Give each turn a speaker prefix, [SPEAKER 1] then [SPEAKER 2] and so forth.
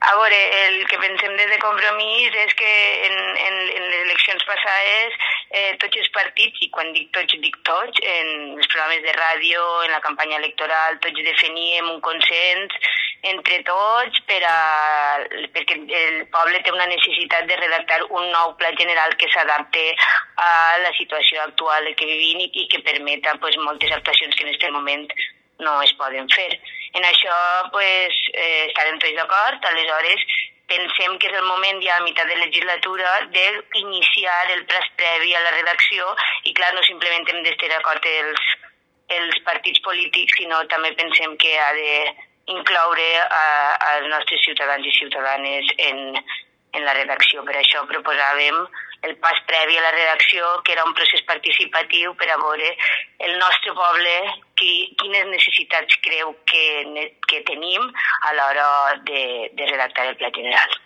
[SPEAKER 1] A veure, el que pensem des de Compromís és que en les eleccions passades tots els partits, i quan dic tots, en els programes de ràdio, en la campanya electoral, tots definíem un consens entre tots perquè el poble té una necessitat de redactar un nou pla general que s'adapte a la situació actual que vivim i que permeta moltes actuacions que en aquest moment no es poden fer. En això estàvem tots d'acord, aleshores pensem que és el moment ja a meitat de legislatura d'iniciar el plaç previ a la redacció i clar, no simplement hem d'estar d'acord els partits polítics, sinó també pensem que ha d'incloure als nostres ciutadans i ciutadanes en la redacció. Per això proposàvem el pas previ a la redacció, que era un procés participatiu per a veure el nostre poble quines necessitats creu que tenim a l'hora de redactar el pla general.